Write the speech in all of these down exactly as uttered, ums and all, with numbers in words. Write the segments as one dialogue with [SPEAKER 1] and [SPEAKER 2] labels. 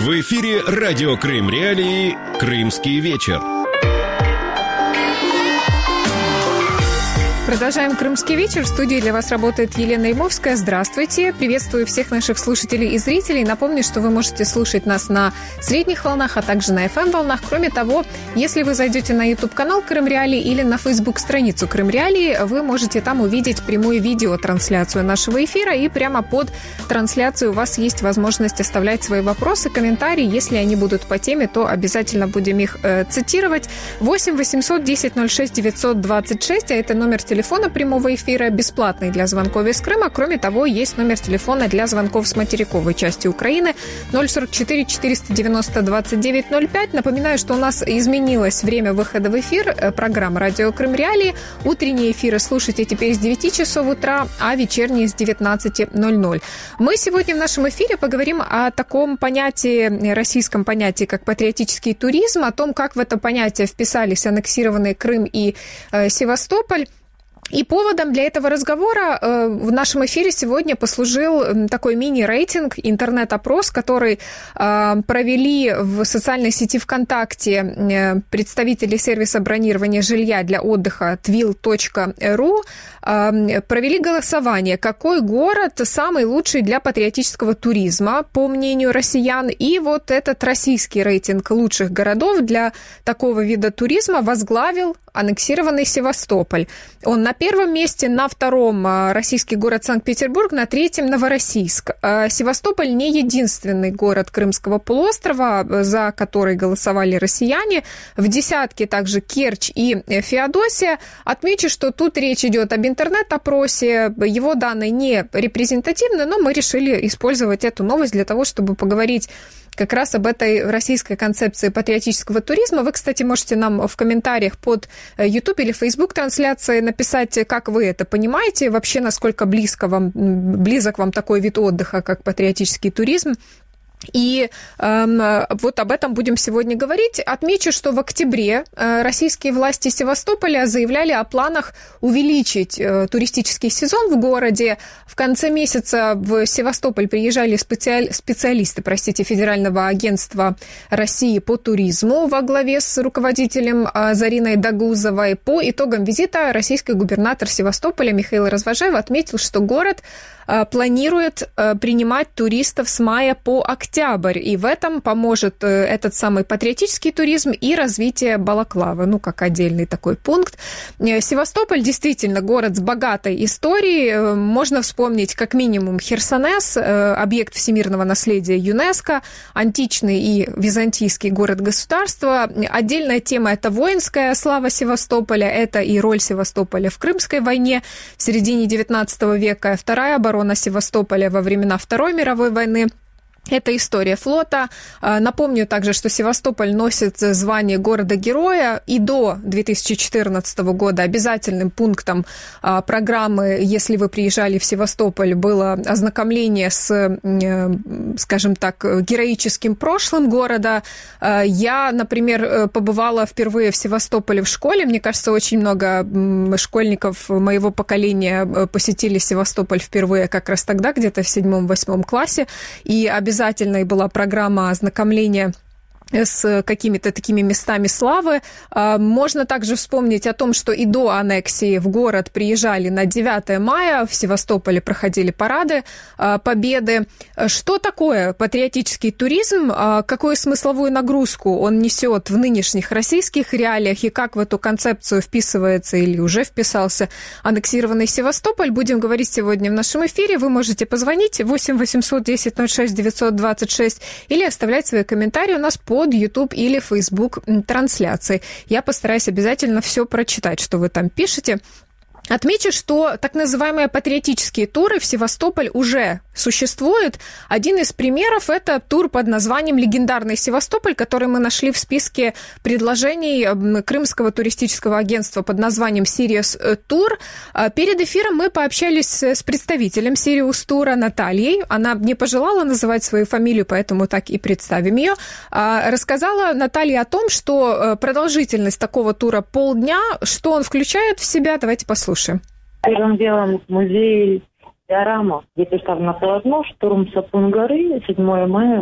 [SPEAKER 1] В эфире радио Крым Реалии «Крымский вечер».
[SPEAKER 2] Продолжаем «Крымский вечер». В студии для вас работает Елена Аймовская. Здравствуйте. Приветствую всех наших слушателей и зрителей. Напомню, что вы можете слушать нас на средних волнах, а также на эф эм-волнах. Кроме того, если вы зайдете на YouTube-канал Крым Реалии или на Facebook-страницу Крым Реалии, вы можете там увидеть прямую видеотрансляцию нашего эфира. И прямо под трансляцией у вас есть возможность оставлять свои вопросы, комментарии. Если они будут по теме, то обязательно будем их э, цитировать. восемь восемьсот десять ноль шесть девятьсот двадцать шесть, а это номер телефона. Телефона прямого эфира бесплатный для звонков из Крыма. Кроме того, есть номер телефона для звонков с материковой части Украины ноль сорок четыре четыреста девяносто двадцать девять ноль пять. Напоминаю, что у нас изменилось время выхода в эфир программы «Радио Крым Реалии». Утренние эфиры слушайте теперь с девяти часов утра, а вечерние с девятнадцати ноль ноль. Мы сегодня в нашем эфире поговорим о таком понятии, российском понятии, как патриотический туризм, о том, как в это понятие вписались аннексированные Крым и э, Севастополь. И поводом для этого разговора э, в нашем эфире сегодня послужил такой мини-рейтинг, интернет-опрос, который э, провели в социальной сети ВКонтакте э, представители сервиса бронирования жилья для отдыха твил точка ру. Э, провели голосование, какой город самый лучший для патриотического туризма, по мнению россиян. И вот этот российский рейтинг лучших городов для такого вида туризма возглавил аннексированный Севастополь. Он на первом месте, на втором российский город Санкт-Петербург, на третьем Новороссийск. Севастополь не единственный город Крымского полуострова, за который голосовали россияне. В десятке также Керчь и Феодосия. Отмечу, что тут речь идет об интернет-опросе. Его данные не репрезентативны, но мы решили использовать эту новость для того, чтобы поговорить как раз об этой российской концепции патриотического туризма. Вы, кстати, можете нам в комментариях под YouTube или Facebook трансляции написать, как вы это понимаете, вообще насколько близко вам, близок вам такой вид отдыха, как патриотический туризм. И э, вот об этом будем сегодня говорить. Отмечу, что в октябре э, российские власти Севастополя заявляли о планах увеличить э, туристический сезон в городе. В конце месяца в Севастополь приезжали специали... специалисты, простите, Федерального агентства России по туризму во главе с руководителем э, Зариной Дагузовой. По итогам визита российский губернатор Севастополя Михаил Развожаев отметил, что город планирует принимать туристов с мая по октябрь. И в этом поможет этот самый патриотический туризм и развитие Балаклавы, ну, как отдельный такой пункт. Севастополь действительно город с богатой историей. Можно вспомнить как минимум Херсонес, объект всемирного наследия ЮНЕСКО, античный и византийский город-государство. Отдельная тема – это воинская слава Севастополя, это и роль Севастополя в Крымской войне в середине девятнадцатого века, вторая оборона Севастополя во времена Второй мировой войны. Это история флота. Напомню также, что Севастополь носит звание города-героя, и до две тысячи четырнадцатого года обязательным пунктом программы, если вы приезжали в Севастополь, было ознакомление с, скажем так, героическим прошлым города. Я, например, побывала впервые в Севастополе в школе. Мне кажется, очень много школьников моего поколения посетили Севастополь впервые как раз тогда, где-то в седьмом-восьмом классе, и обязательно Обязательной была программа ознакомления с какими-то такими местами славы. Можно также вспомнить о том, что и до аннексии в город приезжали на девятое мая, в Севастополе проходили парады Победы. Что такое патриотический туризм? Какую смысловую нагрузку он несет в нынешних российских реалиях и как в эту концепцию вписывается или уже вписался аннексированный Севастополь? Будем говорить сегодня в нашем эфире. Вы можете позвонить восемь восемьсот десять ноль шесть девятьсот двадцать шесть или оставлять свои комментарии у нас по под YouTube или Facebook трансляции. Я постараюсь обязательно все прочитать, что вы там пишете. Отмечу, что так называемые патриотические туры в Севастополь уже существуют. Один из примеров – это тур под названием «Легендарный Севастополь», который мы нашли в списке предложений Крымского туристического агентства под названием «Сириус Тур». Перед эфиром мы пообщались с представителем «Сириус Тура» Натальей. Она не пожелала называть свою фамилию, поэтому так и представим ее. Рассказала Наталья о том, что продолжительность такого тура полдня, что он включает в себя. Давайте послушаем.
[SPEAKER 3] Первым делом музей диорама, где представлено полотно «Штурм Сапун горы», седьмое мая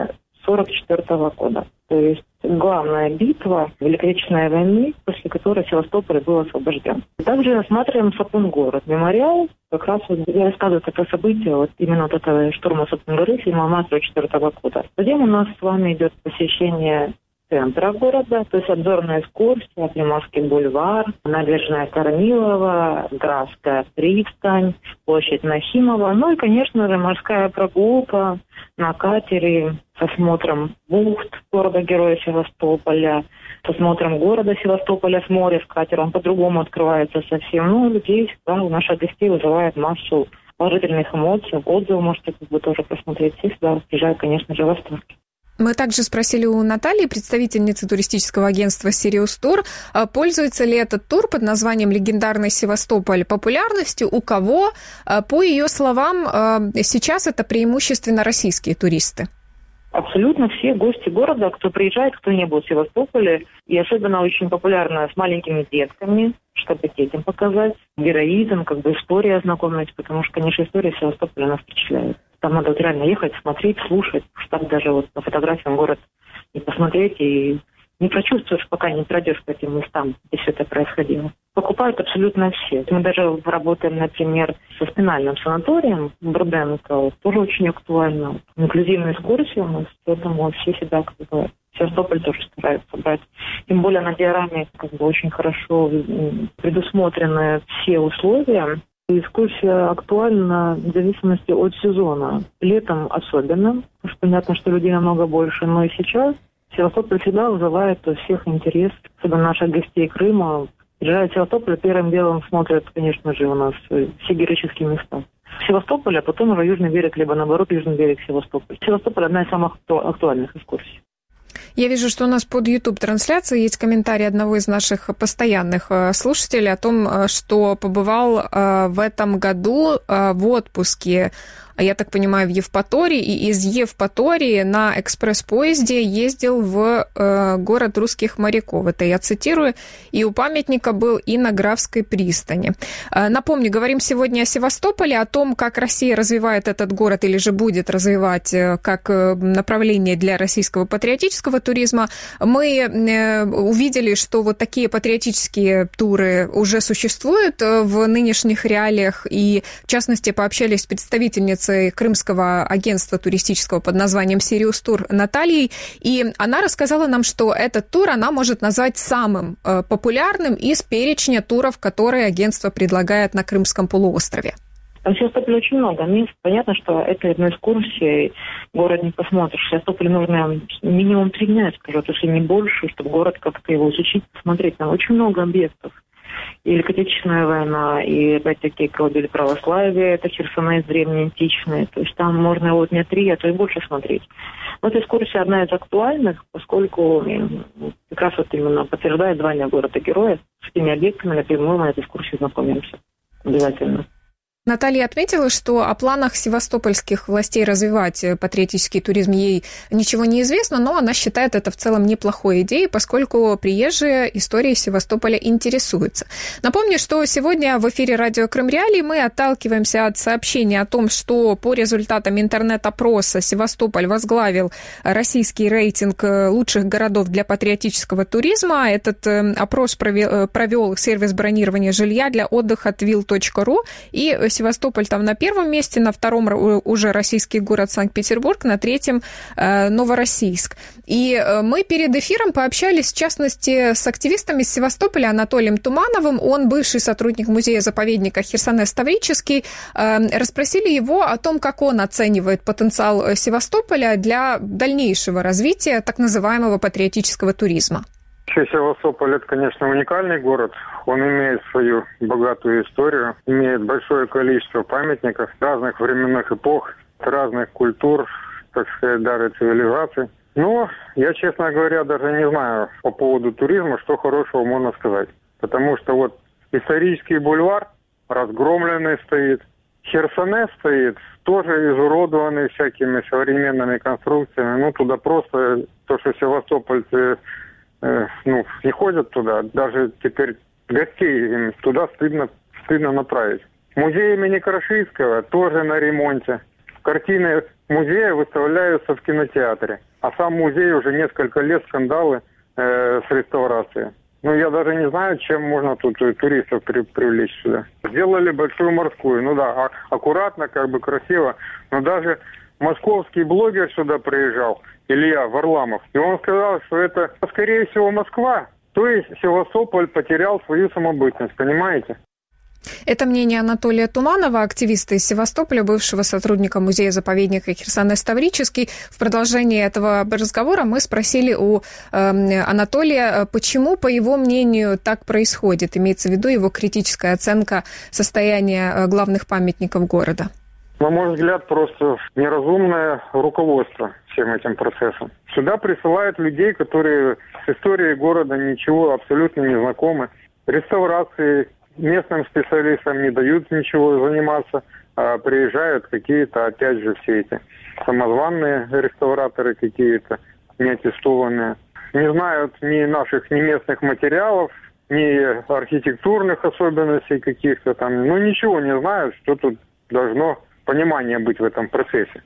[SPEAKER 3] сорок четвёртого года. То есть главная битва Великой Отечественной войны, после которой Севастополь был освобожден. Также рассматриваем Сапун-город. Мемориал как раз вот я рассказываю это событие, вот именно вот этого штурма Сапун-горы седьмого марта сорок четвёртого года. Затем у нас с вами идет посещение центра города, то есть обзорная экскурсия, Приморский бульвар, набережная Корнилова, Графская пристань, площадь Нахимова, ну и, конечно же, морская прогулка на катере с осмотром бухт города-героя Севастополя, с осмотром города Севастополя с моря, с катера, он по-другому открывается совсем. Ну, людей, да, у наших гостей вызывает массу положительных эмоций, отзывы можете как бы тоже посмотреть. Все сюда приезжают, конечно же, в восторге.
[SPEAKER 2] Мы также спросили у Натальи, представительницы туристического агентства «Сириус Тур», пользуется ли этот тур под названием «Легендарный Севастополь» популярностью, у кого. По ее словам, сейчас это преимущественно российские туристы.
[SPEAKER 3] Абсолютно все гости города, кто приезжает, кто не был в Севастополе, и особенно очень популярно с маленькими детками, чтобы детям показать героизм, как бы история ознакомить, потому что, конечно, история Севастополя нас впечатляет. Там надо вот реально ехать, смотреть, слушать, чтобы даже вот по фотографиям город не посмотреть и не прочувствуешь, пока не пройдешь по этим местам, где все это происходило. Покупают абсолютно все. Мы даже работаем, например, со спинальным санаторием в Бурденко, тоже очень актуально. Инклюзивные экскурсии у нас, поэтому все всегда как бы Севастополь тоже стараются брать. Тем более на диораме как бы очень хорошо предусмотрены все условия. Экскурсия актуальна в зависимости от сезона. Летом особенно, потому что понятно, что людей намного больше, но и сейчас Севастополь всегда вызывает у всех интерес, особенно наших гостей Крыма. Приезжают в Севастополь, первым делом смотрят, конечно же, у нас все героические места Севастополя, а потом уже Южный берег, либо наоборот Южный берег Севастополь. Севастополь – одна из самых актуальных экскурсий.
[SPEAKER 2] Я вижу, что у нас под YouTube-трансляцией есть комментарий одного из наших постоянных слушателей о том, что побывал в этом году в отпуске, я так понимаю, в Евпатории, и из Евпатории на экспресс-поезде ездил в э, город русских моряков. Это я цитирую. И у памятника был и на Графской пристани. Э, напомню, говорим сегодня о Севастополе, о том, как Россия развивает этот город или же будет развивать э, как э, направление для российского патриотического туризма. Мы э, увидели, что вот такие патриотические туры уже существуют в нынешних реалиях, и в частности пообщались с представительницей крымского агентства туристического под названием «Сириус Тур» Натальей, и она рассказала нам, что этот тур она может назвать самым э, популярным из перечня туров, которые агентство предлагает на Крымском полуострове.
[SPEAKER 3] В Севастополе очень много мест. Понятно, что это одна экскурсия, город не посмотришь. В Севастополе нужно минимум три дня, скажу, если не больше, чтобы город как-то его изучить, посмотреть. Там очень много объектов. И Великая Отечественная война, и опять-таки колыбель православия, это Херсонес древнеантичный. То есть там можно вот не три, а то и больше смотреть. Вот экскурсия одна из актуальных, поскольку как раз вот именно подтверждает звание города-героя. С этими объектами напрямую мы на этой экскурсии знакомимся. Обязательно.
[SPEAKER 2] Наталья отметила, что о планах севастопольских властей развивать патриотический туризм ей ничего не известно, но она считает это в целом неплохой идеей, поскольку приезжие историей Севастополя интересуются. Напомню, что сегодня в эфире радио Крым Реалии мы отталкиваемся от сообщения о том, что по результатам интернет-опроса Севастополь возглавил российский рейтинг лучших городов для патриотического туризма. Этот опрос провел, провел сервис бронирования жилья для отдыха твил точка ру, и Севастополь там на первом месте, на втором уже российский город Санкт-Петербург, на третьем э, Новороссийск. И э, мы перед эфиром пообщались, в частности, с активистами из Севастополя Анатолием Тумановым. Он бывший сотрудник музея-заповедника Херсонес Таврический. Э, расспросили его о том, как он оценивает потенциал Севастополя для дальнейшего развития так называемого патриотического туризма.
[SPEAKER 4] Севастополь – это, конечно, уникальный город. Он имеет свою богатую историю, имеет большое количество памятников разных временных эпох, разных культур, так сказать, даже цивилизаций. Но я, честно говоря, даже не знаю по поводу туризма, что хорошего можно сказать. Потому что вот исторический бульвар разгромленный стоит, Херсонес стоит, тоже изуродованный всякими современными конструкциями. Ну, туда просто то, что севастопольцы ну, не ходят туда, даже теперь гостей им туда стыдно, стыдно направить. Музей имени Крашинского тоже на ремонте. Картины музея выставляются в кинотеатре. А сам музей уже несколько лет скандалы э, с реставрацией. Ну, я даже не знаю, чем можно тут туристов при, привлечь сюда. Сделали большую морскую, ну да, а, аккуратно, как бы красиво. Но даже московский блогер сюда приезжал, Илья Варламов, и он сказал, что это, скорее всего, Москва. То есть Севастополь потерял свою самобытность, понимаете?
[SPEAKER 2] Это мнение Анатолия Туманова, активиста из Севастополя, бывшего сотрудника музея-заповедника Херсонес Таврический. В продолжении этого разговора мы спросили у э, Анатолия, почему, по его мнению, так происходит. Имеется в виду его критическая оценка состояния главных памятников города.
[SPEAKER 4] На мой взгляд, просто неразумное руководство всем этим процессом. Сюда присылают людей, которые с историей города ничего абсолютно не знакомы. Реставрации местным специалистам не дают ничего заниматься, а приезжают какие-то, опять же, все эти самозванные реставраторы какие-то, неаттестованные. Не знают ни наших, ни местных материалов, ни архитектурных особенностей каких-то там. Ну, ничего не знают, что тут должно понимание быть в этом процессе.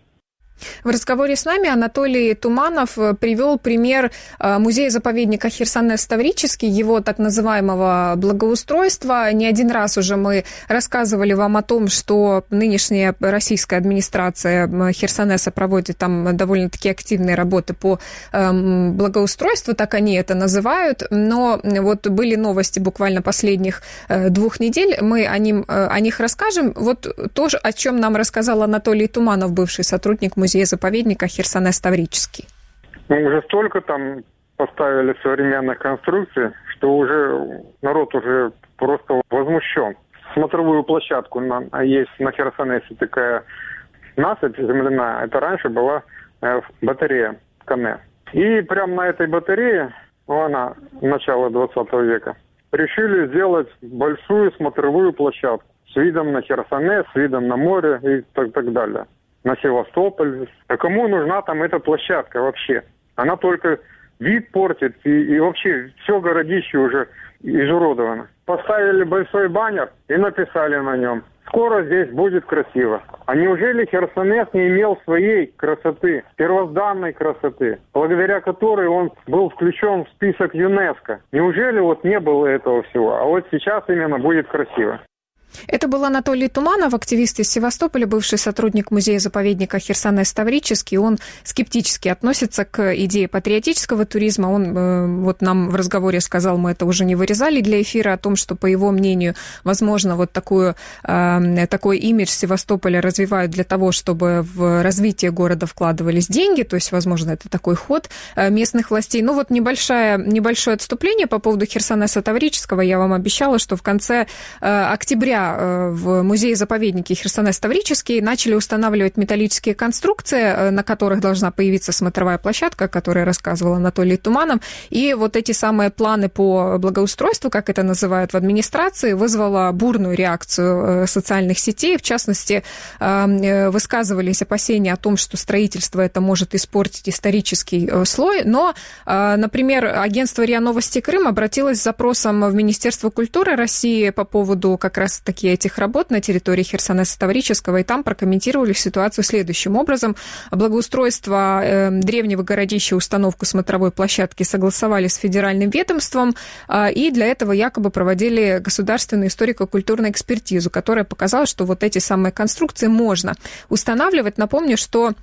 [SPEAKER 2] В разговоре с нами Анатолий Туманов привел пример музея-заповедника Херсонес Таврический, его так называемого благоустройства. Не один раз уже мы рассказывали вам о том, что нынешняя российская администрация Херсонеса проводит там довольно-таки активные работы по благоустройству, так они это называют. Но вот были новости буквально последних двух недель, мы о, ним, о них расскажем. Вот то, о чем нам рассказал Анатолий Туманов, бывший сотрудник музея-заповедника Херсонес Таврический.
[SPEAKER 4] Ну, уже столько там поставили современных конструкций, что уже народ уже просто возмущен. Смотровую площадку на, есть на Херсонесе такая насыпь земляная. Это раньше была э, батарея Кане. И прямо на этой батарее, ну, она начала двадцатого века, решили сделать большую смотровую площадку с видом на Херсонес, с видом на море и так, так далее. На Севастополь. А кому нужна там эта площадка вообще? Она только вид портит, и, и вообще все городище уже изуродовано. Поставили большой баннер и написали на нем: «Скоро здесь будет красиво». А неужели Херсонес не имел своей красоты, первозданной красоты, благодаря которой он был включен в список ЮНЕСКО? Неужели вот не было этого всего? А вот сейчас именно будет красиво.
[SPEAKER 2] Это был Анатолий Туманов, активист из Севастополя, бывший сотрудник музея-заповедника Херсонес Таврический. Он скептически относится к идее патриотического туризма. Он э, вот нам в разговоре сказал, мы это уже не вырезали для эфира, о том, что, по его мнению, возможно, вот такую, э, такой имидж Севастополя развивают для того, чтобы в развитие города вкладывались деньги. То есть, возможно, это такой ход местных властей. Ну вот небольшое, небольшое отступление по поводу Херсонеса Таврического. Я вам обещала, что в конце э, октября в музее-заповеднике Херсонес Таврический начали устанавливать металлические конструкции, на которых должна появиться смотровая площадка, о которой рассказывал Анатолий Туманов. И вот эти самые планы по благоустройству, как это называют в администрации, вызвало бурную реакцию социальных сетей. В частности, высказывались опасения о том, что строительство это может испортить исторический слой. Но, например, агентство РИА Новости Крым обратилось с запросом в Министерство культуры России по поводу как раз такие этих работ на территории Херсонеса Таврического, и там прокомментировали ситуацию следующим образом. Благоустройство э, древнего городища, установку смотровой площадки согласовали с федеральным ведомством, э, и для этого якобы проводили государственную историко-культурную экспертизу, которая показала, что вот эти самые конструкции можно устанавливать. Напомню, что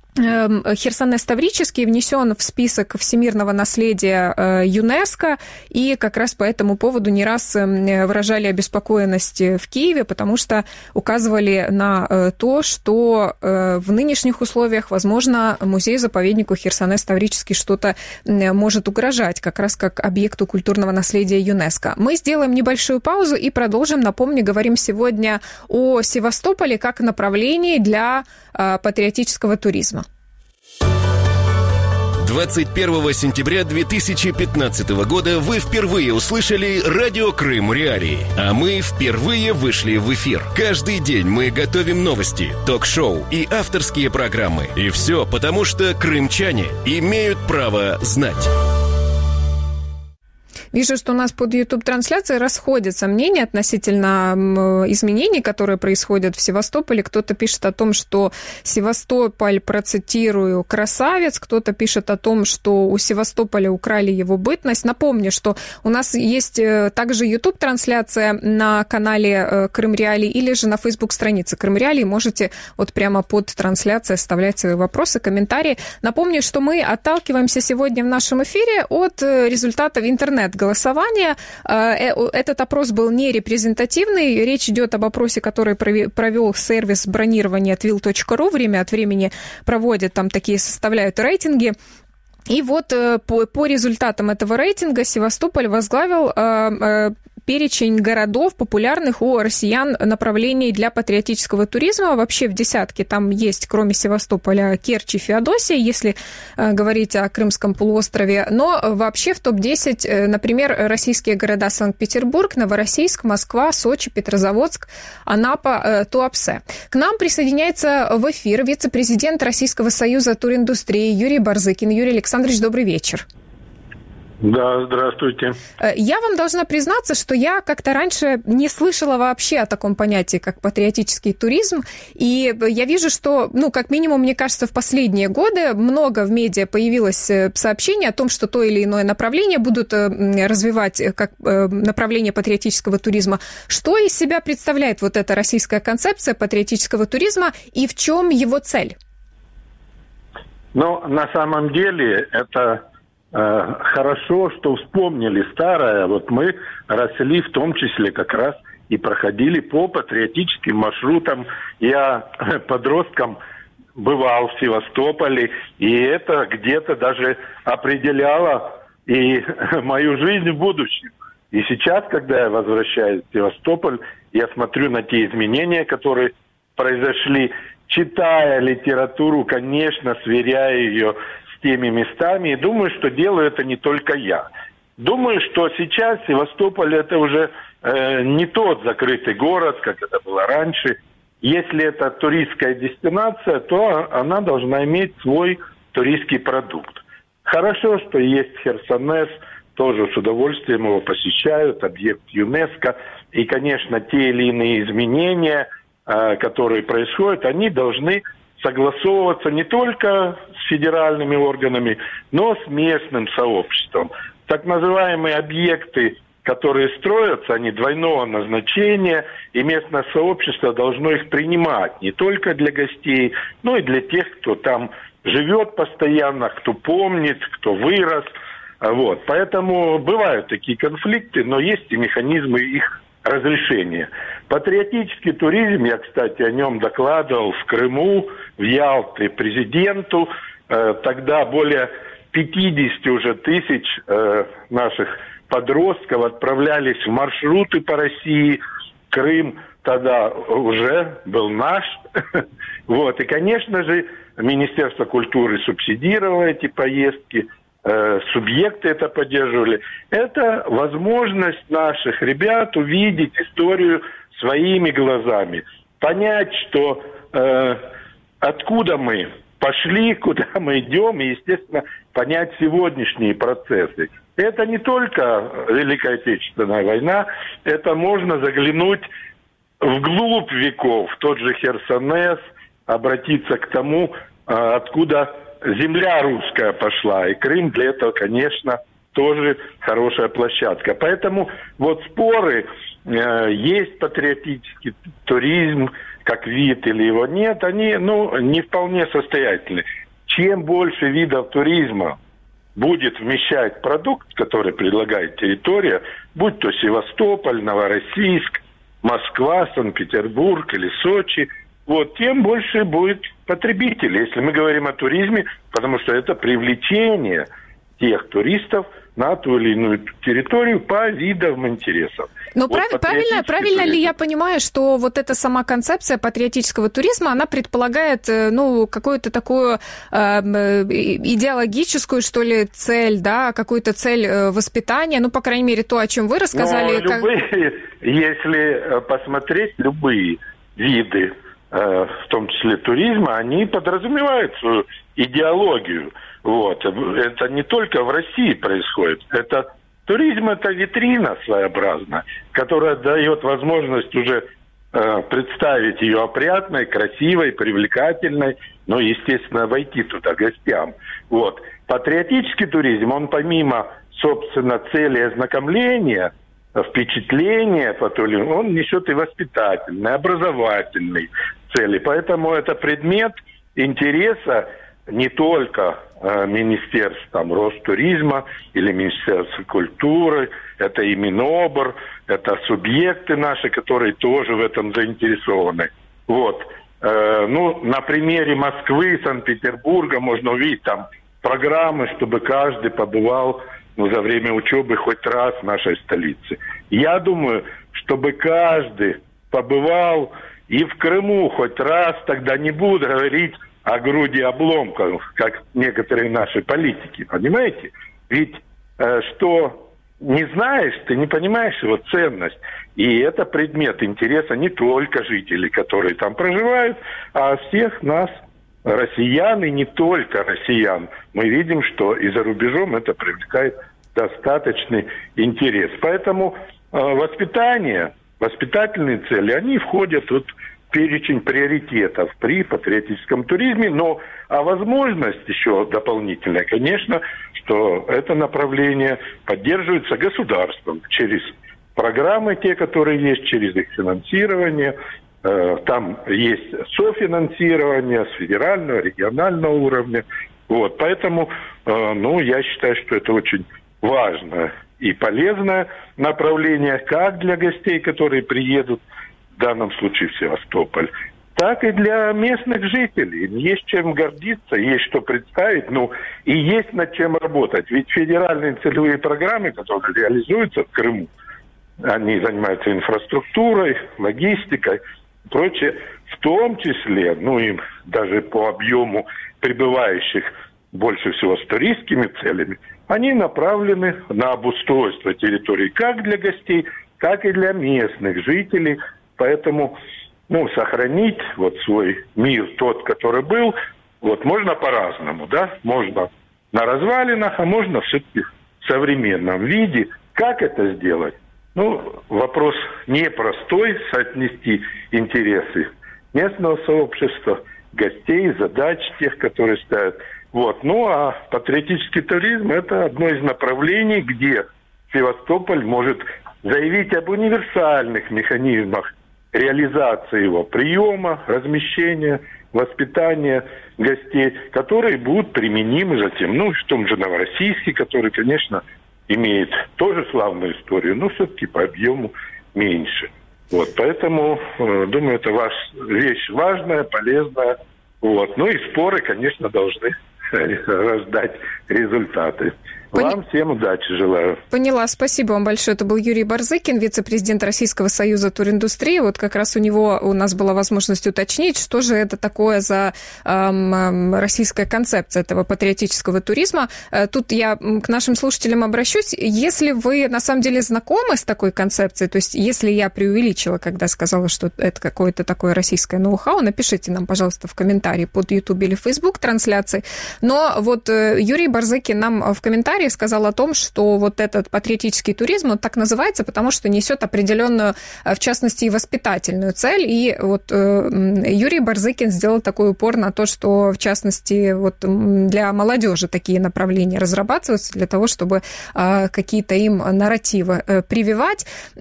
[SPEAKER 2] Херсонес Таврический внесен в список всемирного наследия ЮНЕСКО, и как раз по этому поводу не раз выражали обеспокоенность в Киеве, потому что указывали на то, что в нынешних условиях, возможно, музею-заповеднику Херсонес Таврический что-то может угрожать, как раз как объекту культурного наследия ЮНЕСКО. Мы сделаем небольшую паузу и продолжим. Напомню, говорим сегодня о Севастополе как направлении для патриотического туризма.
[SPEAKER 1] двадцать первого сентября две тысячи пятнадцатого года вы впервые услышали «Радио Крым Реалии», а мы впервые вышли в эфир. Каждый день мы готовим новости, ток-шоу и авторские программы. И все потому, что крымчане имеют право знать.
[SPEAKER 2] Вижу, что у нас под YouTube-трансляцией расходятся мнения относительно изменений, которые происходят в Севастополе. Кто-то пишет о том, что Севастополь, процитирую, красавец. Кто-то пишет о том, что у Севастополя украли его бытность. Напомню, что у нас есть также YouTube-трансляция на канале Крым Реалии или же на Facebook-странице Крым Реалии. Можете вот прямо под трансляцией оставлять свои вопросы, комментарии. Напомню, что мы отталкиваемся сегодня в нашем эфире от результатов интернет-голосования. Этот опрос был не репрезентативный. Речь идет об опросе, который провел сервис бронирования твил точка ру. Время от времени проводят там такие, составляют рейтинги. И вот по, по результатам этого рейтинга Севастополь возглавил э, э, перечень городов, популярных у россиян направлений для патриотического туризма. Вообще в десятке там есть, кроме Севастополя, Керчь и Феодосия, если э, говорить о Крымском полуострове. Но вообще в топ десять, э, например, российские города Санкт-Петербург, Новороссийск, Москва, Сочи, Петрозаводск, Анапа, э, Туапсе. К нам присоединяется в эфир вице-президент Российского союза туриндустрии Юрий Барзыкин. Юрий Александрович, добрый вечер.
[SPEAKER 5] Да, здравствуйте.
[SPEAKER 2] Я вам должна признаться, что я как-то раньше не слышала вообще о таком понятии, как патриотический туризм. И я вижу, что, ну, как минимум, мне кажется, в последние годы много в медиа появилось сообщений о том, что то или иное направление будут развивать как направление патриотического туризма. Что из себя представляет вот эта российская концепция патриотического туризма и в чем его цель?
[SPEAKER 5] Ну, на самом деле, это э, хорошо, что вспомнили старое. Вот мы росли в том числе как раз и проходили по патриотическим маршрутам. Я подростком бывал в Севастополе, и это где-то даже определяло и мою жизнь в будущем. И сейчас, когда я возвращаюсь в Севастополь, я смотрю на те изменения, которые произошли, читая литературу, конечно, сверяя ее с теми местами, и думаю, что делаю это не только я. Думаю, что сейчас Севастополь – это уже э, не тот закрытый город, как это было раньше. Если это туристская дестинация, то она должна иметь свой туристский продукт. Хорошо, что есть Херсонес, тоже с удовольствием его посещают, объект ЮНЕСКО. И, конечно, те или иные изменения, которые происходят, они должны согласовываться не только с федеральными органами, но с местным сообществом. Так называемые объекты, которые строятся, они двойного назначения, и местное сообщество должно их принимать не только для гостей, но и для тех, кто там живет постоянно, кто помнит, кто вырос. Вот. Поэтому бывают такие конфликты, но есть и механизмы их разрешения. Патриотический туризм, я, кстати, о нем докладывал в Крыму, в Ялте президенту. Э, тогда более пятьдесят уже тысяч э, наших подростков отправлялись в маршруты по России. Крым тогда уже был наш. Вот. И, конечно же, Министерство культуры субсидировало эти поездки. Субъекты это поддерживали. Это возможность наших ребят увидеть историю своими глазами. Понять, что э, откуда мы пошли, куда мы идем, и, естественно, понять сегодняшние процессы. Это не только Великая Отечественная война, это можно заглянуть вглубь веков, в тот же Херсонес, обратиться к тому, откуда земля русская пошла. И Крым для этого, конечно, тоже хорошая площадка. Поэтому вот споры, э, есть патриотический туризм как вид или его нет, они ну, не вполне состоятельны. Чем больше видов туризма будет вмещать продукт, который предлагает территория, будь то Севастополь, Новороссийск, Москва, Санкт-Петербург или Сочи, вот, тем больше будет потребителей, если мы говорим о туризме, потому что это привлечение тех туристов на ту или иную территорию по видам интересов.
[SPEAKER 2] Но вот прав, правильно, правильно ли я понимаю, что вот эта сама концепция патриотического туризма, она предполагает, ну, какую-то такую э, идеологическую, что ли, цель, да, какую-то цель воспитания, ну, по крайней мере, то, о чем вы рассказали.
[SPEAKER 5] Но любые, как... если посмотреть, любые виды, в том числе туризма, они подразумевают свою идеологию. Вот. Это не только в России происходит. Это Туризм – это витрина своеобразная, которая дает возможность уже э, представить ее опрятной, красивой, привлекательной, но, естественно, войти туда гостям. Вот. Патриотический туризм, он помимо, собственно, цели ознакомления, впечатления, он несет и воспитательные, образовательные цели. Поэтому это предмет интереса не только э, Министерств там, Ростуризма или Министерства культуры, это и Минобр, это субъекты наши, которые тоже в этом заинтересованы. Вот. Э, ну, на примере Москвы, Санкт-Петербурга можно увидеть там программы, чтобы каждый побывал ну, за время учебы хоть раз в нашей столице. Я думаю, чтобы каждый побывал и в Крыму хоть раз, тогда не будут говорить о груди обломков, как некоторые наши политики, понимаете? Ведь э, что не знаешь, ты не понимаешь его ценность. И это предмет интереса не только жителей, которые там проживают, а всех нас, россиян, и не только россиян. Мы видим, что и за рубежом это привлекает достаточный интерес. Поэтому э, воспитание, воспитательные цели, они входят вот перечень приоритетов при патриотическом туризме, но а возможность еще дополнительная, конечно, что это направление поддерживается государством через программы, те, которые есть, через их финансирование. Э, там есть софинансирование с федерального, регионального уровня. Вот, поэтому, э, ну, я считаю, что это очень важное и полезное направление как для гостей, которые приедут, в данном случае в Севастополь, так и для местных жителей. Есть чем гордиться, есть что представить, ну и есть над чем работать. Ведь федеральные целевые программы, которые реализуются в Крыму, они занимаются инфраструктурой, логистикой, прочее, в том числе, ну и даже по объему прибывающих больше всего с туристскими целями, они направлены на обустройство территории как для гостей, так и для местных жителей. Поэтому, ну, сохранить вот свой мир, тот, который был, вот можно по-разному, да? Можно на развалинах, а можно все-таки в современном виде. Как это сделать? Ну, вопрос непростой, соотнести интересы местного сообщества, гостей, задач тех, которые ставят. Вот. Ну, а патриотический туризм – это одно из направлений, где Севастополь может заявить об универсальных механизмах реализации его приема, размещения, воспитания гостей, которые будут применимы затем. Ну, в том же Новороссийске, который, конечно, имеет тоже славную историю, но все-таки по объему меньше. Вот, поэтому, э, думаю, это ваш, вещь важная, полезная. Вот. Ну и споры, конечно, должны рождать результаты. Пон... Вам всем удачи желаю.
[SPEAKER 2] Поняла, спасибо вам большое. Это был Юрий Барзыкин, вице-президент Российского союза туриндустрии. Вот как раз у него у нас была возможность уточнить, что же это такое за эм, российская концепция этого патриотического туризма. Тут я к нашим слушателям обращусь. Если вы на самом деле знакомы с такой концепцией, то есть если я преувеличила, когда сказала, что это какое-то такое российское ноу-хау, напишите нам, пожалуйста, в комментарии под YouTube или Facebook трансляции. Но вот Юрий Барзыкин нам в комментарии сказал о том, что вот этот патриотический туризм, он так называется, потому что несет определенную, в частности, и воспитательную цель. И вот э, Юрий Барзыкин сделал такой упор на то, что, в частности, вот для молодежи такие направления разрабатываются для того, чтобы э, какие-то им нарративы э, прививать.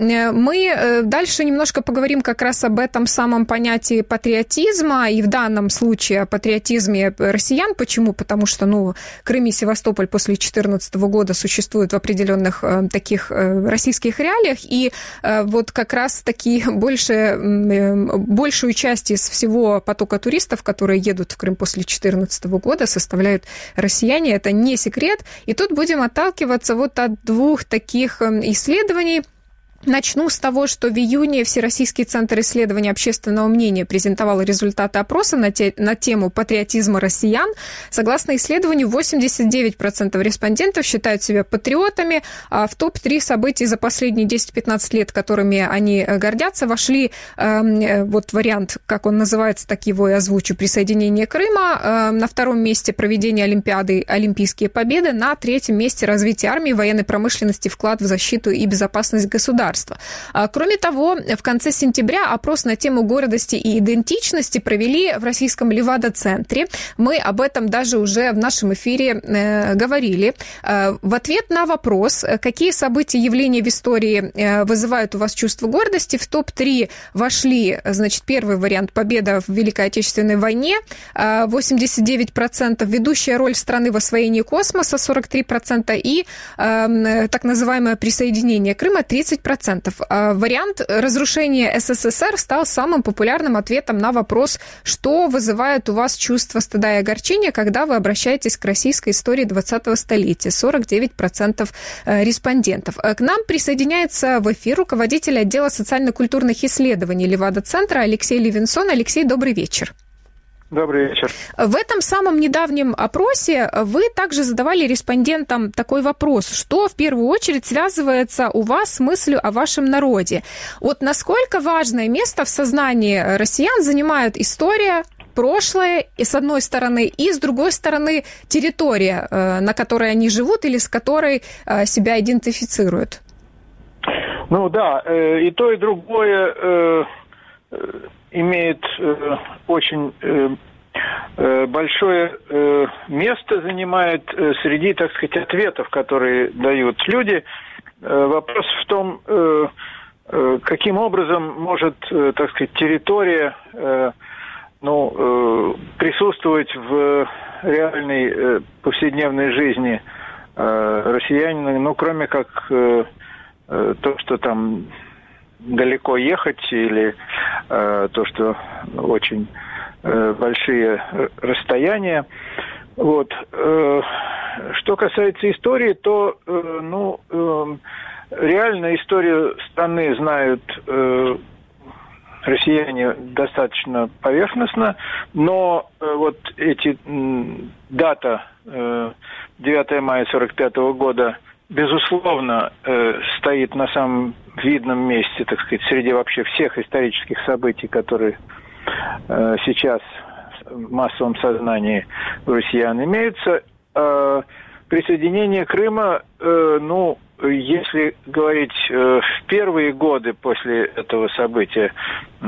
[SPEAKER 2] Мы э, дальше немножко поговорим как раз об этом самом понятии патриотизма, и в данном случае о патриотизме россиян. Почему? Потому что, ну, Крым и Севастополь после две тысячи четырнадцатого года существуют в определенных э, таких э, российских реалиях, и э, вот как раз таки больше, э, большую часть из всего потока туристов, которые едут в Крым после две тысячи четырнадцатого года, составляют россияне, это не секрет. И тут будем отталкиваться вот от двух таких исследований. Начну с того, что в июне Всероссийский центр исследования общественного мнения презентовал результаты опроса на, те, на тему патриотизма россиян. Согласно исследованию, восемьдесят девять процентов респондентов считают себя патриотами. А в топ три событий за последние десять-пятнадцать лет, которыми они гордятся, вошли э, вот вариант, как он называется, так его и озвучу, присоединение Крыма. Э, на втором месте проведение Олимпиады, Олимпийские победы. На третьем месте развитие армии, военной промышленности, вклад в защиту и безопасность государства. Кроме того, в конце сентября опрос на тему гордости и идентичности провели в российском Левада-центре. Мы об этом даже уже в нашем эфире э, говорили. Э, в ответ на вопрос, какие события, явления в истории э, вызывают у вас чувство гордости, в топ три вошли, значит, первый вариант — победа в Великой Отечественной войне, э, восемьдесят девять процентов, ведущая роль страны в освоении космоса, сорок три процента, и э, так называемое присоединение Крыма, тридцать процентов. Вариант разрушения СССР стал самым популярным ответом на вопрос, что вызывает у вас чувство стыда и огорчения, когда вы обращаетесь к российской истории двадцатого столетия. сорок девять процентов респондентов. К нам присоединяется в эфир руководитель отдела социально-культурных исследований Левада-центра Алексей Левинсон. Алексей, добрый вечер.
[SPEAKER 6] Добрый вечер.
[SPEAKER 2] В этом самом недавнем опросе вы также задавали респондентам такой вопрос: что в первую очередь связывается у вас с мыслью о вашем народе? Вот насколько важное место в сознании россиян занимает история, прошлое, и с одной стороны, и с другой стороны территория, на которой они живут или с которой себя идентифицируют?
[SPEAKER 6] Ну да, и то, и другое имеет э, очень э, большое э, место, занимает э, среди, так сказать, ответов, которые дают люди. Э, вопрос в том, э, э, каким образом может, э, так сказать, территория э, ну, э, присутствовать в реальной э, повседневной жизни э, россиянина, ну, кроме как э, э, то, что там далеко ехать, или э, то, что очень э, большие расстояния. Вот. Э, что касается истории, то э, ну, э, реально историю страны знают э, россияне достаточно поверхностно, но э, вот эти м, дата э, девятого мая сорок пятого года безусловно, э, стоит на самом видном месте, так сказать, среди вообще всех исторических событий, которые э, сейчас в массовом сознании у россиян имеются. Э, присоединение Крыма, э, ну, если говорить э, в первые годы после этого события, э,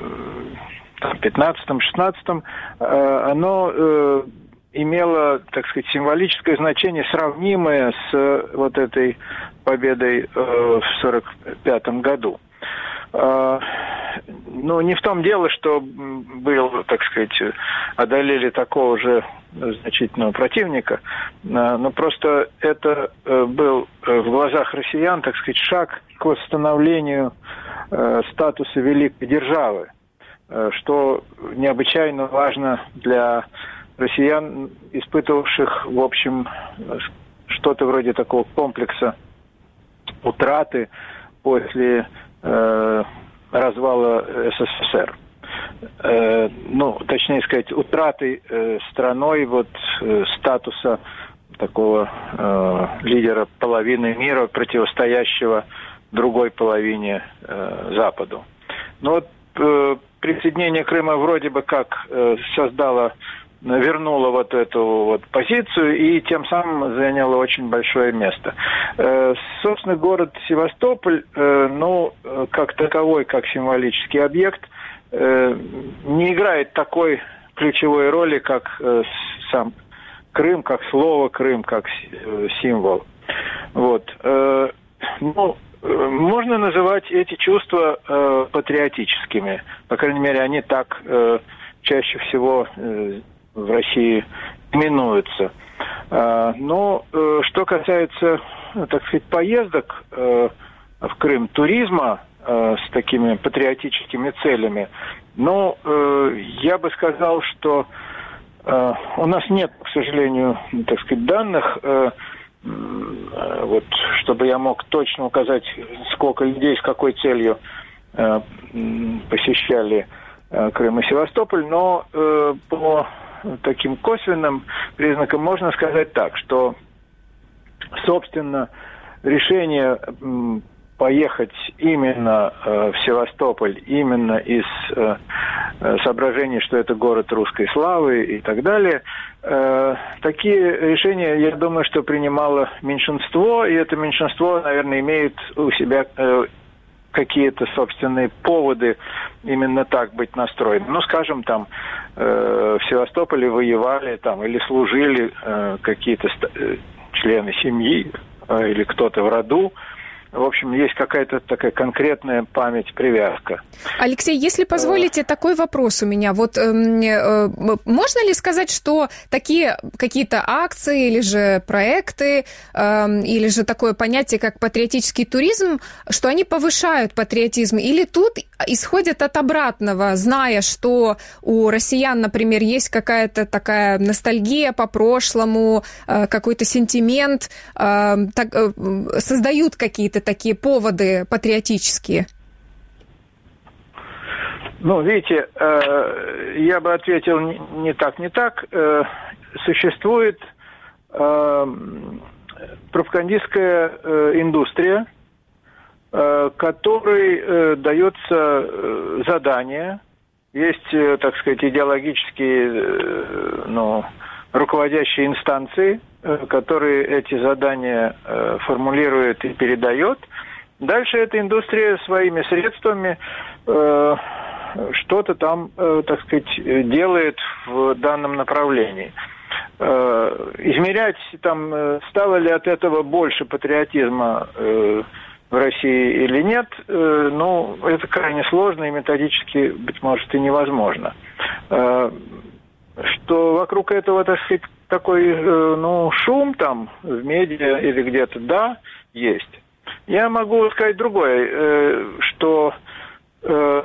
[SPEAKER 6] в пятнадцатом-шестнадцатом, э, оно э, имело, так сказать, символическое значение, сравнимое с вот этой победой э, в сорок пятом году. Э, ну, не в том дело, что был, так сказать, одолели такого же значительного противника, э, но просто это э, был э, в глазах россиян, так сказать, шаг к восстановлению э, статуса великой державы, э, что необычайно важно для россиян, испытывавших, в общем, что-то вроде такого комплекса утраты после э, развала СССР. Э, ну, точнее сказать, утраты э, страной вот э, статуса такого э, лидера половины мира, противостоящего другой половине э, Западу. Но вот э, присоединение Крыма вроде бы как э, создало вернула вот эту вот позицию и тем самым заняла очень большое место. Э, собственно, город Севастополь, э, ну, как таковой, как символический объект, э, не играет такой ключевой роли, как э, сам Крым, как слово Крым, как э, символ. Вот. Э, ну, можно называть эти чувства э, патриотическими. По крайней мере, они так э, чаще всего э, в России именуются. Но что касается, так сказать, поездок в Крым, туризма с такими патриотическими целями, ну, я бы сказал, что у нас нет, к сожалению, так сказать, данных, вот, чтобы я мог точно указать, сколько людей с какой целью посещали Крым и Севастополь, но по таким косвенным признакам можно сказать так, что, собственно, решение поехать именно э, в Севастополь, именно из э, соображений, что это город русской славы и так далее, э, такие решения, я думаю, что принимало меньшинство, и это меньшинство, наверное, имеет у себя э, какие-то собственные поводы именно так быть настроенным. Ну, скажем, там э, в Севастополе воевали там, или служили э, какие-то э, члены семьи э, или кто-то в роду. В общем, есть какая-то такая конкретная память, привязка.
[SPEAKER 2] Алексей, если позволите, такой вопрос у меня. Вот э, э, можно ли сказать, что такие какие-то акции или же проекты, э, или же такое понятие, как патриотический туризм, что они повышают патриотизм? Или тут исходят от обратного, зная, что у россиян, например, есть какая-то такая ностальгия по прошлому, э, какой-то сентимент, э, так, э, создают какие-то такие поводы патриотические?
[SPEAKER 6] Ну, видите, э, я бы ответил не, не так, не так. Э, существует э, пропагандистская э, индустрия, э, которой э, дается э, задание. Есть, э, так сказать, идеологические, э, ну, руководящие инстанции, которые эти задания э, формулирует и передает. Дальше эта индустрия своими средствами э, что-то там, э, так сказать, делает в данном направлении. Э, измерять, там, стало ли от этого больше патриотизма э, в России или нет, э, ну, это крайне сложно и методически, быть может, и невозможно. Э, что вокруг этого, так сказать, такой, э, ну, шум там в медиа или где-то, да, есть. Я могу сказать другое, э, что э,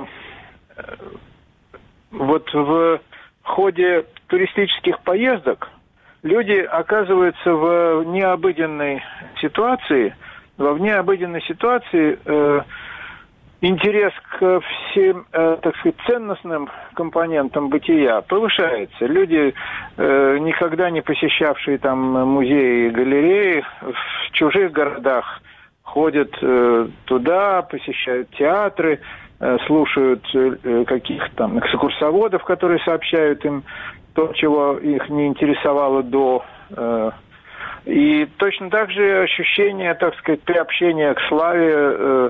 [SPEAKER 6] вот в ходе туристических поездок люди оказываются в необыденной ситуации, во необыденной ситуации э, интерес к всем, э, так сказать, ценностным компонентам бытия повышается. Люди, э, никогда не посещавшие там музеи и галереи, в чужих городах ходят э, туда, посещают театры, э, слушают э, каких-то там экскурсоводов, которые сообщают им то, чего их не интересовало до. Э, и точно так же ощущение, так сказать, приобщения к славе, э,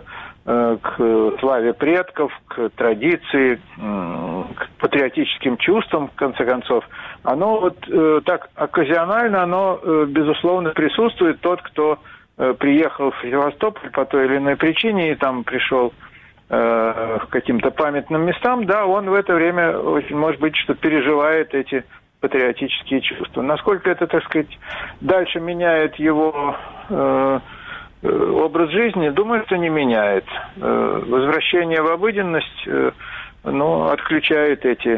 [SPEAKER 6] к славе предков, к традиции, к патриотическим чувствам, в конце концов, оно вот э, так оказионально, оно, э, безусловно, присутствует. Тот, кто э, приехал в Севастополь по той или иной причине и там пришел э, к каким-то памятным местам, да, он в это время, очень, может быть, что переживает эти патриотические чувства. Насколько это, так сказать, дальше меняет его э, образ жизни, думаю, что не меняет. Возвращение в обыденность, ну, отключает эти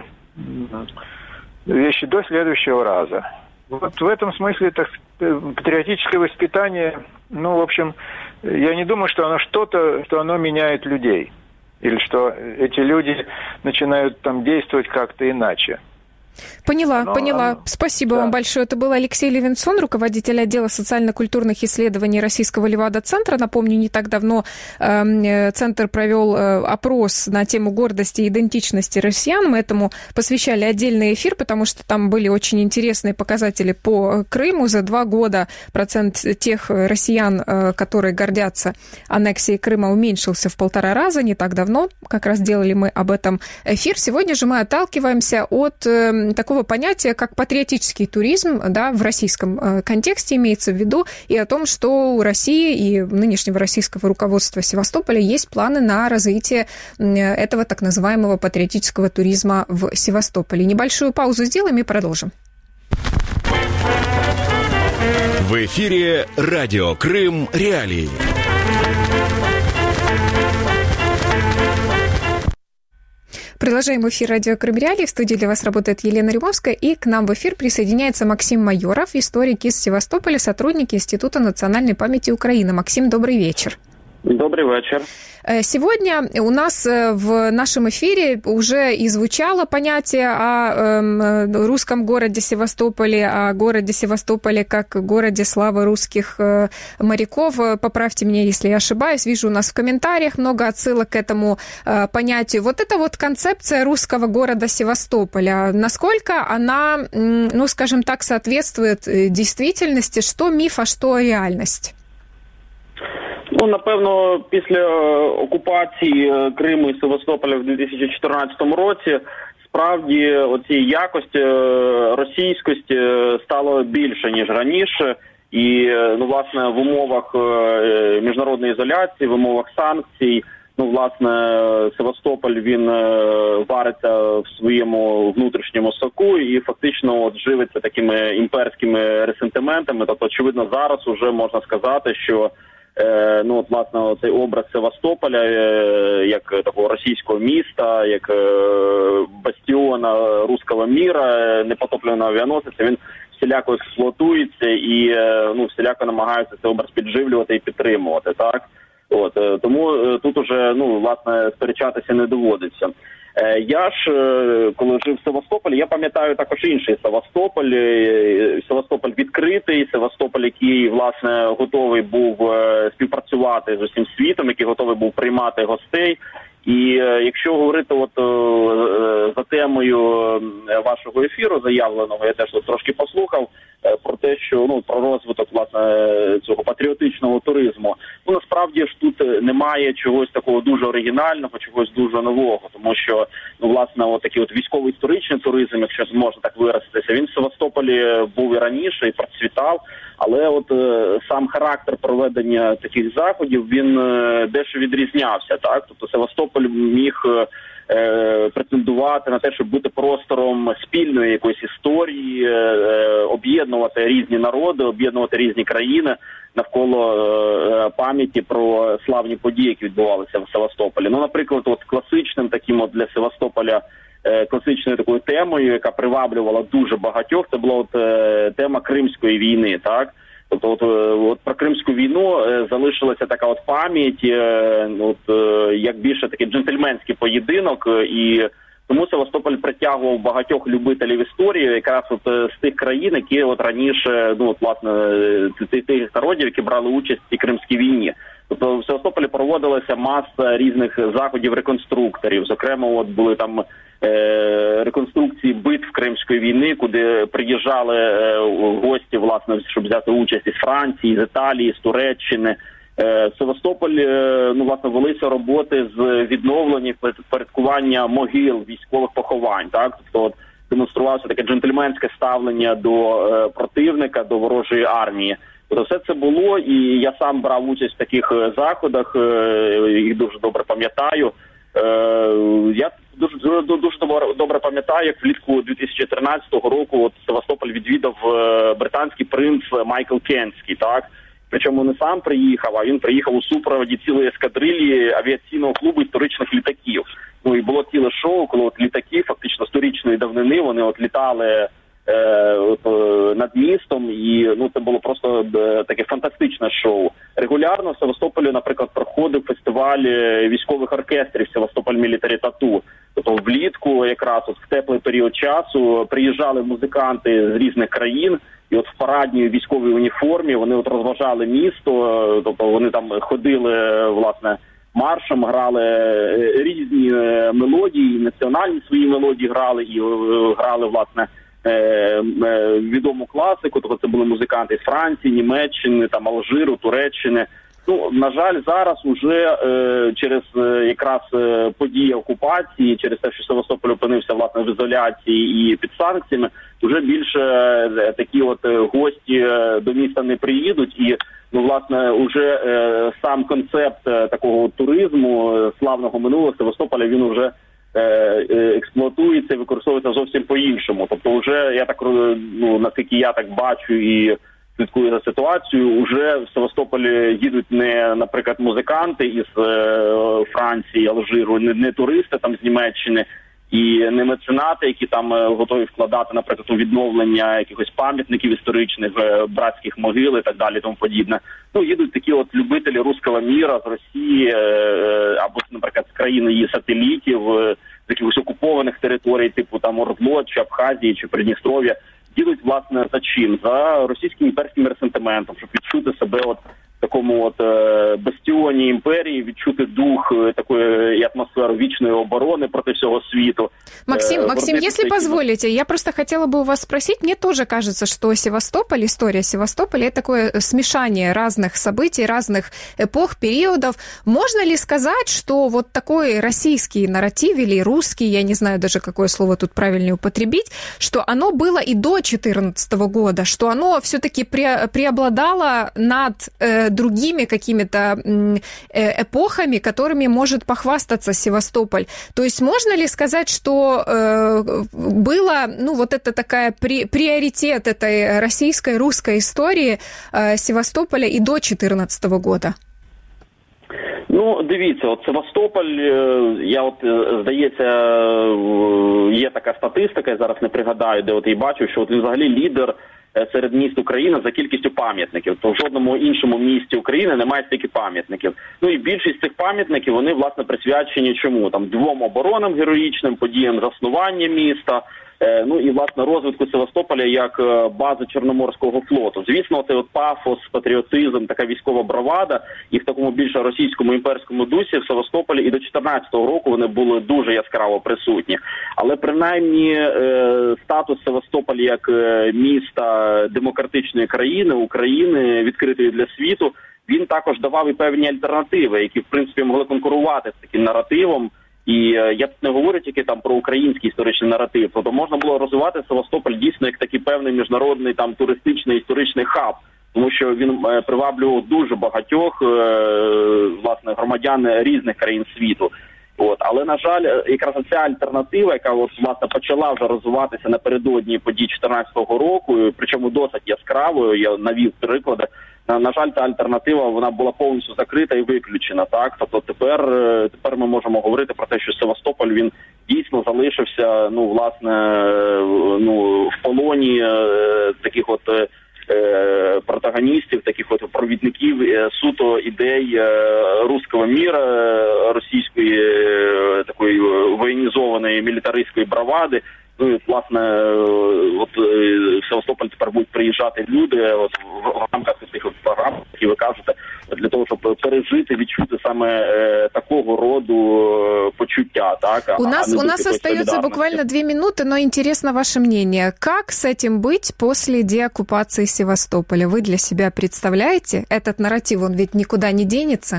[SPEAKER 6] вещи до следующего раза. Вот в этом смысле так, патриотическое воспитание, ну, в общем, я не думаю, что оно что-то, что оно меняет людей. Или что эти люди начинают там действовать как-то иначе.
[SPEAKER 2] Поняла,
[SPEAKER 6] Но,
[SPEAKER 2] поняла.
[SPEAKER 6] оно...
[SPEAKER 2] Спасибо
[SPEAKER 6] да.
[SPEAKER 2] вам большое. Это был Алексей Левинсон, руководитель отдела социально-культурных исследований Российского Левада-центра. Напомню, не так давно э, Центр провел э, опрос на тему гордости и идентичности россиян. Мы этому посвящали отдельный эфир, потому что там были очень интересные показатели по Крыму. За два года процент тех россиян, э, которые гордятся аннексией Крыма, уменьшился в полтора раза. Не так давно как раз делали мы об этом эфир. Сегодня же мы отталкиваемся от э, такого понятия, как патриотический туризм, да, в российском э, контексте имеется в виду, и о том, что у России и нынешнего российского руководства Севастополя есть планы на развитие э, этого так называемого патриотического туризма в Севастополе. Небольшую паузу сделаем и продолжим.
[SPEAKER 1] В эфире «Радио Крым. Реалии».
[SPEAKER 2] Продолжаем эфир радио Крым Реалии. В студии для вас работает Елена Римовская. И к нам в эфир присоединяется Максим Майоров, историк из Севастополя, сотрудник Института национальной памяти Украины. Максим, добрый вечер.
[SPEAKER 7] Добрый вечер.
[SPEAKER 2] Сегодня у нас в нашем эфире уже и звучало понятие о русском городе Севастополе, о городе Севастополе как городе славы русских моряков. Поправьте меня, если я ошибаюсь. Вижу у нас в комментариях много отсылок к этому понятию. Вот эта вот концепция русского города Севастополя, насколько она, ну, скажем так, соответствует действительности? Что миф, а что реальность?
[SPEAKER 7] Ну, напевно, після окупації Криму і Севастополя в дві тисячі чотирнадцятому році справді оцієї якості російськості стало більше, ніж раніше. І, ну, власне, в умовах міжнародної ізоляції, в умовах санкцій, ну, власне, Севастополь, він вариться в своєму внутрішньому соку і фактично от живиться такими імперськими ресентиментами. Тобто, очевидно, зараз уже можна сказати, що ну, от, власне, цей образ Севастополя як такого російського міста, як бастіона руського міра, непотопленого авіаносця, він всіляко експлуатується і, ну, всіляко намагаються цей образ підживлювати і підтримувати, так? От, тому тут уже, ну, власне, сперечатися не доводиться. Я ж, коли жив в Севастополі, я пам'ятаю також інший Севастополь. Севастополь відкритий, Севастополь, який, власне, готовий був співпрацювати з усім світом, який готовий був приймати гостей. І якщо говорити от за темою вашого ефіру заявленого, я теж тут трошки послухав про те, що, ну, про розвиток, власне, цього патріотичного туризму. Ну, насправді ж тут немає чогось такого дуже оригінального, чогось дуже нового, тому що, ну, власне, от такий от військово-історичний туризм, якщо можна так виразитися, він в Севастополі був і раніше, і процвітав, але от сам характер проведення таких заходів, він дещо відрізнявся, так? Тобто Севастополь міг е, претендувати на те, щоб бути простором спільної якоїсь історії, е, об'єднувати різні народи, об'єднувати різні країни навколо е, пам'яті про славні події, які відбувалися в Севастополі. Ну, наприклад, от класичним таким от для Севастополя е, класичною такою темою, яка приваблювала дуже багатьох, це була от е, тема Кримської війни, так? Тобто от, от про Кримську війну е, залишилася така от пам'ять, е, от, е, як більше такий джентльменський поєдинок, е, і тому Севастополь притягував багатьох любителів історії якраз от е, з тих країн, які от раніше, ну от, власне, тих, тих народів, які брали участь в цій Кримській війні. Тобто в Севастополі проводилася маса різних заходів реконструкторів. Зокрема, от були там е, реконструкції битв Кримської війни, куди приїжджали е, гості, власне, щоб взяти участь із Франції, з Італії, з Туреччини. Е, в Севастополі, е, ну, власне, велися роботи з відновлення, впорядкування могил, військових поховань, так? Тобто от демонструвалося таке джентльменське ставлення до е, противника, до ворожої армії. Тобто все це було, і я сам брав участь в таких заходах, їх дуже добре пам'ятаю. Я дуже, дуже, дуже добре пам'ятаю, як влітку дві тисячі тринадцятого року от Севастополь відвідав британський принц Майкл Кентський, так? Причому не сам приїхав, а він приїхав у супроводі цілої ескадрилії авіаційного клубу історичних літаків. Ну і було ціле шоу, коли от літаки фактично сторічної давнини, вони от літали над містом, і, ну, це було просто таке фантастичне шоу. Регулярно в Севастополі, наприклад, проходив фестиваль військових оркестрів Севастополь Military Tattoo. Тобто влітку, якраз от в теплий період часу, приїжджали музиканти з різних країн, і от в парадній військовій уніформі вони от розважали місто, тобто вони там ходили, власне, маршем, грали різні мелодії, національні свої мелодії грали, і грали, власне, відому класику, тобто це були музиканти з Франції, Німеччини, там, Алжиру, Туреччини. Ну, на жаль, зараз уже е, через е, якраз е, події окупації, через те, що Севастополь опинився, власне, в ізоляції і під санкціями, вже більше е, такі от е, гості е, до міста не приїдуть. І, ну, власне, уже е, сам концепт е, такого туризму е, славного минулого Севастополя, він вже експлуатується і використовується зовсім по-іншому. Тобто вже, я так, ну, наскільки я так бачу і слідкую за ситуацією, вже в Севастополі їдуть не, наприклад, музиканти із е, Франції, Алжиру, не, не туристи там з Німеччини і не меценати, які там готові вкладати, наприклад, у відновлення якихось пам'ятників історичних, братських могил і так далі, тому подібне. Ну, їдуть такі от любителі руського міра з Росії, або, наприклад, з країн її сателітів, з якихось окупованих територій, типу там Ордло, чи Абхазії, чи Придністров'я. Їдуть, власне, за чим? За російським імперським ресентиментом, щоб відчути себе от в такому от е, бастіоні імперії, відчути дух е, такої і атмосферу вічної обороны против всего світу.
[SPEAKER 2] Максим, э, Максим, если такие... позволите, я просто хотела бы у вас спросить, мне тоже кажется, что Севастополь, история Севастополя, это такое смешание разных событий, разных эпох, периодов. Можно ли сказать, что вот такой российский нарратив или русский, я не знаю даже, какое слово тут правильнее употребить, что оно было и до две тысячи четырнадцатого года, что оно все-таки пре- преобладало над э, другими какими-то э, эпохами, которыми может похвастаться Севастополь. То есть можно ли сказать, что э, было, ну, вот это такая при, приоритет этой российской, русской истории э, Севастополя и до две тысячи четырнадцатого года?
[SPEAKER 7] Ну, дивіться, от Севастополь, я от, здається, є така статистика, я зараз не пригадаю, де от я бачив, що от він взагалі лідер серед міст України за кількістю пам'ятників. То в жодному іншому місті України немає стільки пам'ятників. Ну і більшість цих пам'ятників, вони, власне, присвячені чому? Там двом оборонам героїчним, подіям заснування міста, ну і, власне, розвитку Севастополя як бази Чорноморського флоту. Звісно, цей от пафос, патріотизм, така військова бравада, і в такому більше російському імперському дусі в Севастополі і до чотирнадцятого року вони були дуже яскраво присутні. Але, принаймні, статус Севастополя як міста демократичної країни, України, відкритої для світу, він також давав і певні альтернативи, які, в принципі, могли конкурувати з таким наративом. І я тут не говорю тільки там про український історичний наратив, тобто можна було розвивати Севастополь дійсно як такий певний міжнародний там туристичний історичний хаб, тому що він приваблював дуже багатьох власне громадян різних країн світу. От, але, на жаль, якраз ця альтернатива, яка от, власне, почала вже розвиватися напередодні подій чотирнадцятого року, причому досить яскравою, я навів приклади, на, на жаль, та альтернатива, вона була повністю закрита і виключена, так? Тобто тепер, тепер ми можемо говорити про те, що Севастополь, він дійсно залишився, ну, власне, ну, в полоні е, таких от е, протагоністів, таких от провідників е, суто ідей е, руського міра, російської е, такої воєнізованої мілітаристської бравади. Ну і, власне, от в Севастополь тепер будуть приїжджати люди от, в рамках цих програм, які ви кажете, для того, щоб пережити, відчути саме е, такого роду почуття. Так?
[SPEAKER 2] У а, нас,
[SPEAKER 7] а
[SPEAKER 2] у нас остается буквально две минуты, но интересно ваше мнение. Как с этим быть после деоккупации Севастополя? Вы для себя представляете? Этот нарратив, он ведь никуда не денется?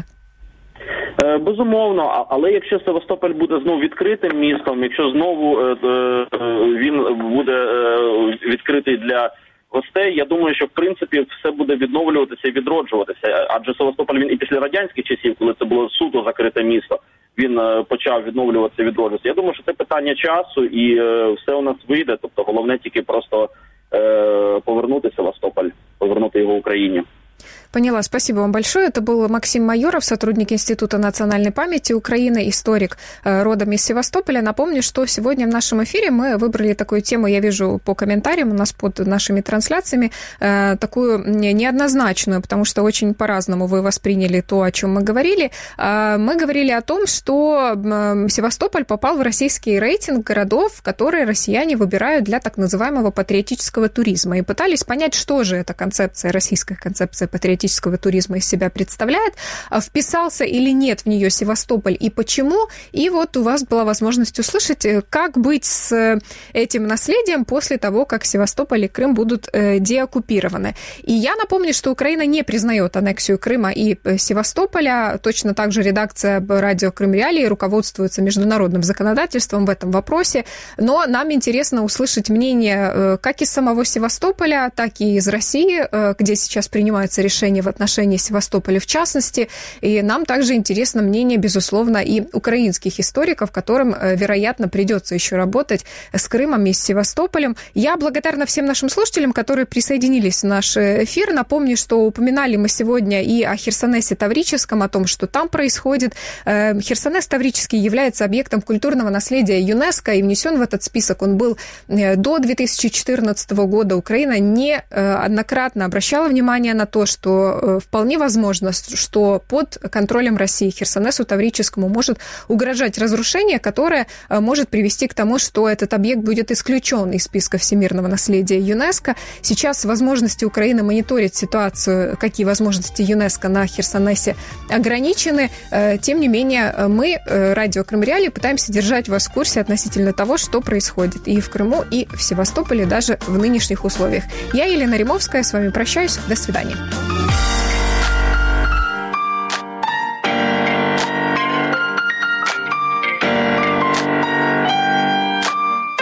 [SPEAKER 7] Безумовно, але якщо Севастополь буде знову відкритим містом, якщо знову він буде відкритий для гостей, я думаю, що в принципі все буде відновлюватися і відроджуватися. Адже Севастополь, він і після радянських часів, коли це було суто закрите місто, він почав відновлюватися і відроджуватися. Я думаю, що це питання часу і все у нас вийде. Тобто головне тільки просто повернути Севастополь, повернути його Україні.
[SPEAKER 2] Поняла, спасибо вам большое. Это был Максим Майоров, сотрудник Института национальной памяти Украины, историк родом из Севастополя. Напомню, что сегодня в нашем эфире мы выбрали такую тему, я вижу по комментариям у нас под нашими трансляциями, такую неоднозначную, потому что очень по-разному вы восприняли то, о чем мы говорили. Мы говорили о том, что Севастополь попал в российский рейтинг городов, которые россияне выбирают для так называемого патриотического туризма. И пытались понять, что же эта концепция, российская концепция патриотического туризма из себя представляет, вписался или нет в нее Севастополь и почему. И вот у вас была возможность услышать, как быть с этим наследием после того, как Севастополь и Крым будут деоккупированы. И я напомню, что Украина не признает аннексию Крыма и Севастополя. Точно так же редакция радио Крым Реалии руководствуется международным законодательством в этом вопросе. Но нам интересно услышать мнение как из самого Севастополя, так и из России, где сейчас принимаются решения решения в отношении Севастополя в частности. И нам также интересно мнение, безусловно, и украинских историков, которым, вероятно, придется еще работать с Крымом и с Севастополем. Я благодарна всем нашим слушателям, которые присоединились в наш эфир. Напомню, что упоминали мы сегодня и о Херсонесе Таврическом, о том, что там происходит. Херсонес Таврический является объектом культурного наследия ЮНЕСКО и внесен в этот список. Он был до две тысячи четырнадцатого года. Украина неоднократно обращала внимание на то, что вполне возможно, что под контролем России Херсонесу Таврическому может угрожать разрушение, которое может привести к тому, что этот объект будет исключен из списка всемирного наследия ЮНЕСКО. Сейчас возможности Украины мониторить ситуацию, какие возможности ЮНЕСКО на Херсонесе ограничены. Тем не менее, мы, Радио Крым Реалии, пытаемся держать вас в курсе относительно того, что происходит и в Крыму, и в Севастополе, даже в нынешних условиях. Я, Елена Римовская, с вами прощаюсь. До свидания.